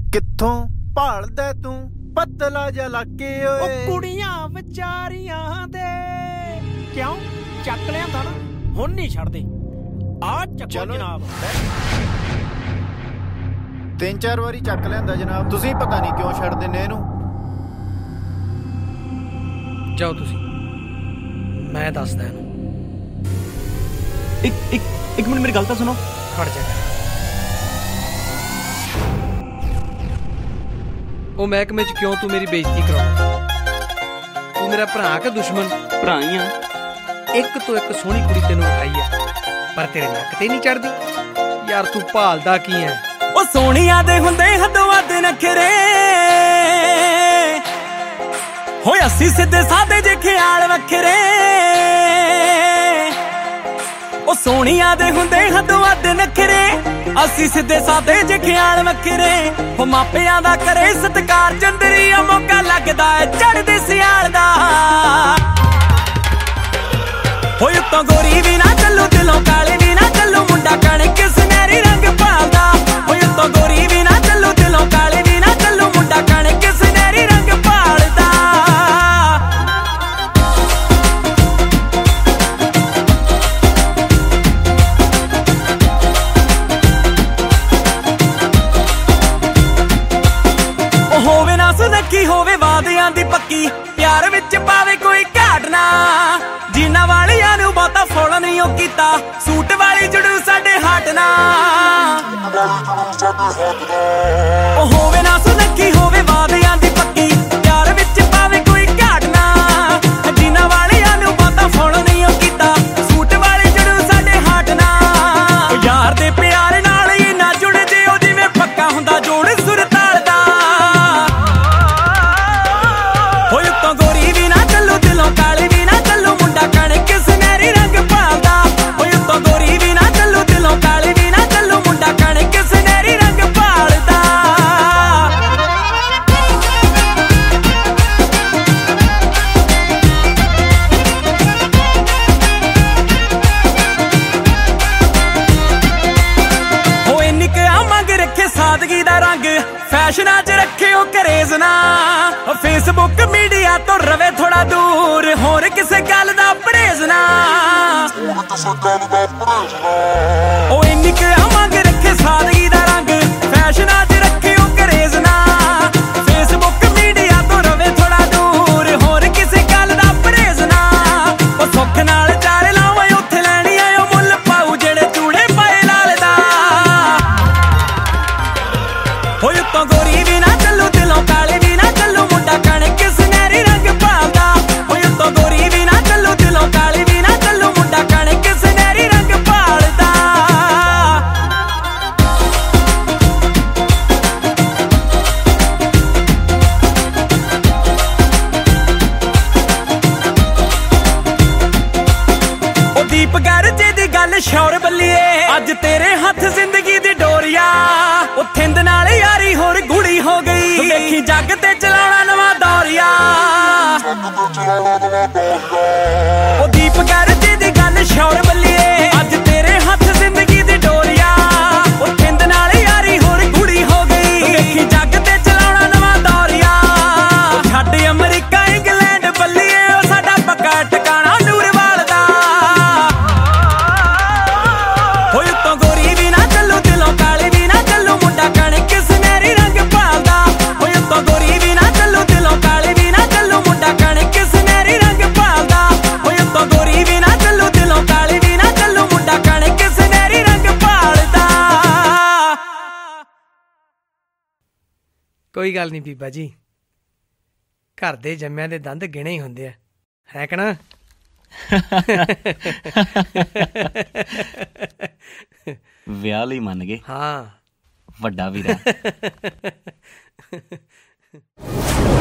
ਕਿੱਥੋਂ ਭਾਲਦਾ ਤੂੰ ਪਤਲਾ ਜਿਹਾ ਲਾਕੇ ਓਏ ਕੁੜੀਆਂ ਵਿਚਾਰੀਆਂ ਦੇ ਕਿਉਂ ਚੱਕ ਲਿਆਂਦਾ ਨਾ ਹੁਣ ਨਹੀਂ ਛੱਡਦੇ ਆ ਚੱਕੋ ਜਨਾਬ 3-4 ਵਾਰੀ ਚੱਕ ਲਿਆਂਦਾ ਜਨਾਬ ਤੁਸੀਂ ਪਤਾ ਨਹੀਂ ਕਿਉਂ ਛੱਡ ਦਿੰਦੇ ਇਹਨੂੰ ਜਾਓ ਤੁਸੀਂ ਮੈਂ ਦੱਸਦਾ ਇਹਨੂੰ ਇੱਕ ਮਿੰਟ ਮੇਰੀ ਗੱਲ ਤਾਂ ਸੁਣੋ ਖੜ ਜਾ ਉਹ ਮਹਿਕਮੇ 'ਚ ਕਿਉਂ ਤੂੰ ਮੇਰੀ ਬੇਇੱਜ਼ਤੀ ਕਰਾਉਣਾ ਤੂੰ ਮੇਰਾ ਭਰਾ ਕਿ ਦੁਸ਼ਮਣ ਭਰਾ ਹੀ ਆ ਇੱਕ ਤੋਂ ਇੱਕ ਸੋਹਣੀ ਕੁੜੀ ਤੈਨੂੰ ਵਿਖਾਈ ਆ ਪਰ ਤੇਰੇ ਨੱਕ ਤੇ ਨਹੀਂ ਚੜਦੀ ਯਾਰ ਤੂੰ ਭਾਲਦਾ ਕੀ ਐ ਉਹ ਸੋਹਣੀਆਂ ਦੇ ਹੁੰਦੇ ਹੱਦੋਂ ਵੱਧ ਨਖਰੇ ਹੋਏ ਅਸੀਂ ਸਿੱਧੇ ਸਾਦੇ ਜੇ ਖਿਆਲ ਵੱਖਰੇ ਉਹ ਸੋਹਣੀਆਂ ਦੇ ਹੁੰਦੇ ਹੱਦੋਂ ਵੱਧ ਨਖਰੇ ਅਸੀਂ ਸਿੱਧੇ ਸਾਦੇ ਜੇ ਖਿਆਲ ਵੱਖਰੇ ਹੋ ਮਾਪਿਆਂ ਦਾ ਕਰੇ ਸਤਿਕਾਰ ਚੰਦਰੀਆ ਮੌਕਾ ਲੱਗਦਾ ਏ ਚੜ੍ਹਦੇ ਸਿਆਲ ਦਾ ਹੋਏ ਉੱਤੋਂ ਗੋਰੀ ਵੀ ਨਾ ਚੱਲੂ ਦਿਲੋਂ ਕਾਲੇ ਵੀ ਨਾ ਚੱਲੂ ਮੁੰਡਾ ਕਣਕ ਸੁਨਹਿਰੀ ਰੰਗ ਭਾਲਦਾ ਹੋਏ ਉੱਤੋਂ ਗੋਰੀ ਵੀ ਨਾ ਚੱਲੂ ਦਿਲੋਂ ਕਾਲੇ ਵੀ ਨਾ ਚੱਲੂ ਮੁੰਡਾ ਕਣਕ ਸੁਨਹਿਰੀ ਰੰਗ ਭਾਲਦਾ ਉਹ ਹੋਵੇ ਨਾ ਸੁਨੱਖੀ ਹੋਵੇ ਵਾਅਦਿਆਂ ਦੀ ਪੱਕੀ ਪਿਆਰ ਵਿੱਚ ਪਾਵੇ ਕੋਈ ਘਾਟ ਨਾ ਜਿਨ੍ਹਾਂ ਵਾਲੀਆਂ ਨੂੰ ਬਹੁਤਾ ਫੋਲ ਨਹੀਂ ਉਹ ਕੀਤਾ ਸੂਟ ਵਾਲੀ ਜੜੂ ਸਾਡੇ ਹੱਟ ਨਾ ਉਹ ਹੋਵੇ ਨਾ ਸੁਨੱਖੀ ਹੋਵੇ ਵਾਅਦਿਆਂ ਦੀ ਪੱਕੀ ਪਿਆਰ ਵਿੱਚ ਪਾਵੇ ਕੋਈ ਘਾਟ ਨਾ ਜਿਨ੍ਹਾਂ ਵਾਲੀਆਂ ਨੂੰ ਬਹੁਤਾ ਫੋਲ ਨਹੀਂ ਉਹ ਕੀਤਾ ਸੂਟ ਵਾਲੀ ਜੜੂ ਸਾਡੇ ਹੱਟ ਨਾ ਉਹ ਯਾਰ ਦੇ ਪਿਆਰ ਨਾਲ ਹੀ ਨਾ ਜੁੜ ਜਿਓ ਜਿਵੇਂ ਪੱਕਾ ਹੁੰਦਾ ਜੋੜ ਸੁਰਤਾਲ ਦਾ ਹੋਏ ਉੱਤੋਂ ਗੋਰੀ ਵੀ ਨਾ ਚੱਲੂ ਦਿਲੋਂ ਕਾਲੀ ਵੀ ਨਾ ਚੱਲੂ ਮੁੰਡਾ ਕਣਕ ਸੁਨਹਿਰੀ ਰੰਗ ਭਾਲਦਾ ਹੋਏ ਉੱਤੋਂ ਗੋਰੀ ਵੀ ਨਾ ਚੱਲੂ ਦਿਲੋਂ ਕਾਲੀ ਵੀ ਨਾ ਚੱਲੂ ਮੁੰਡਾ ਕਣਕ ਸੁਨਹਿਰੀ ਰੰਗ ਭਾਲਦਾ ਹੋਏ ਨਿੱਕਿਆ ਮੰਗ ਰੱਖੇ ਸਾਦਗੀ ਦਾ ਰੰਗ ਫੈਸ਼ਨਾਂ 'ਚ ਰੱਖੇ ਉਹ ਕਰੇਜ਼ ਨਾ ਫੇਸਬੁੱਕ ਮੀਡੀਆ ਤੋਂ ਰਵੇ ਥੋੜਾ ਦੂਰ ਹੋਰ ਕਿਸੇ ਗੱਲ ਦਾ ਪਰਹੇਜ਼ ਨਾ ਉਹ ਇੰਨੀ ਕੁ ਮੰਗ ਰੱਖੇ ਸਾਦਗੀ ਦਾ ਰੰਗ ਫੈਸ਼ਨਾਂ 'ਚ ਰੱਖੇ ਉਹ ਕਰੇਜ਼ ਨਾ ਫੇਸਬੁੱਕ ਮੀਡੀਆ ਤੋਂ ਰਵੇ ਥੋੜਾ ਦੂਰ ਹੋਰ ਕਿਸੇ ਗੱਲ ਦਾ ਪਰਹੇਜ਼ ਨਾ ਉਹ ਸੁੱਖ ਨਾਲ ਚਾਰ ਲਾਵਾਂ ਉੱਥੇ ਲੈਣੀ ਆਇਓ ਮੁੱਲ ਪਾਉ ਜਿਹੜੇ ਚੂੜੇ ਪਾਏ ਲਾਲ ਦਾ ਹੋਏ ਉੱਤੋਂ ਗੋਰੀ ਵੀ ਨਾ ਚੱਲੂ ਦਿਲੋਂ ਕਾਲੇ ਵੀ ਨਾ ਚੱਲੂ ਮੁੰਡਾ ਕਣਕ ਸੁਨਹਿਰੀ ਰੰਗ ਭਾਲਦਾ ਹੋਏ ਉੱਤੋਂ ਗੋਰੀ ਵੀ ਨਾ ਚੱਲੂ ਦਿਲੋਂ ਕਾਲੇ ਵੀ ਨਾ ਚੱਲੂ ਮੁੰਡਾ ਕਣਕ ਸੁਨਹਿਰੀ ਰੰਗ ਭਾਲਦਾ ਉਹ ਦੀਪ ਗਰਜੇ ਦੀ ਗੱਲ ਸ਼ੌਰ ਬੱਲੀਏ ਅੱਜ ਤੇਰੇ ਹੱਥ ਜ਼ਿੰਦਗੀ ਦੀ ਡੋਰੀਆ ਉਹ ਥਿੰਦ ਨਾਲ ਯਾਰੀ ਹੋਰ ਗੂੜੀ ਹੋ ਗਈ ਦੇਖੀ ਜੱਗ ਤੇ ਚਲਾਉਣਾ ਨਵਾਂ ਦੌਰੀਆ ਉਹ ਦੀਪ ਗਰਜੇ ਦੀ ਗੱਲ ਸ਼ੌਰ ਬੱਲੀਏ ਅੱਜ ਤੇਰੇ ਹੱਥ ਜ਼ਿੰਦਗੀ ਦੀ ਡੋਰੀਆ ਉਹ ਥਿੰਦ ਨਾਲ ਯਾਰੀ ਹੋਰ ਗੂੜੀ ਹੋ ਗਈ ਦੇਖੀ ਜੱਗ ਤੇ ਚਲਾਉਣਾ ਨਵਾਂ ਦੌਰੀਆ ਛੱਡ ਅਮਰੀਕਾ ਇੰਗਲੈਂਡ ਬੱਲੀਏ ਉਹ ਸਾਡਾ ਪੱਕਾ ਟਿਕਾਣਾ ਨੂਰਵਾਲ ਦਾ ਹੋਏ ਉੱਤੋਂ ਗੋਰੀ ਵੀ ਨਾ ਚੱਲੂ ਦਿਲੋਂ ਕਾਲੀ ਵੀ ਨਾ ਚੱਲੂ ਮੁੰਡਾ ਕਣਕ ਸੁਨਹਿਰੀ ਰੰਗ ਭਾਲਦਾ ਹੋਏ ਉੱਤੋਂ ਗੋਰੀ ਵੀ ਨਾ ਚੱਲੂ ਦਿਲੋਂ ਕਾਲੀ ਵੀ ਨਾ ਚੱਲੂ ਮੁੰਡਾ ਕਣਕ ਸੁਨਹਿਰੀ ਰੰਗ ਭਾਲਦਾ ਹੋਏ ਉੱਤੋਂ ਗੋਰੀ ਵੀ ਨਾ ਚੱਲੂ ਦਿਲੋਂ ਕਾਲੀ ਵੀ ਨਾ ਚੱਲੂ ਮੁੰਡਾ ਕਣਕ ਸੁਨਹਿਰੀ ਰੰਗ ਭਾਲਦਾ ਕੋਈ ਗੱਲ ਨਹੀਂ ਬੀਬਾ ਜੀ ਘਰ ਦੇ ਜੰਮਿਆਂ ਦੇ ਦੰਦ ਗਿਣੇ ਹੀ ਹੁੰਦੇ ਆ ਹੈ ਕਿ ਨਾ ਵਿਆਹ ਲਈ ਮੰਨ ਗਏ ਹਾਂ ਵੱਡਾ ਵੀਰਾ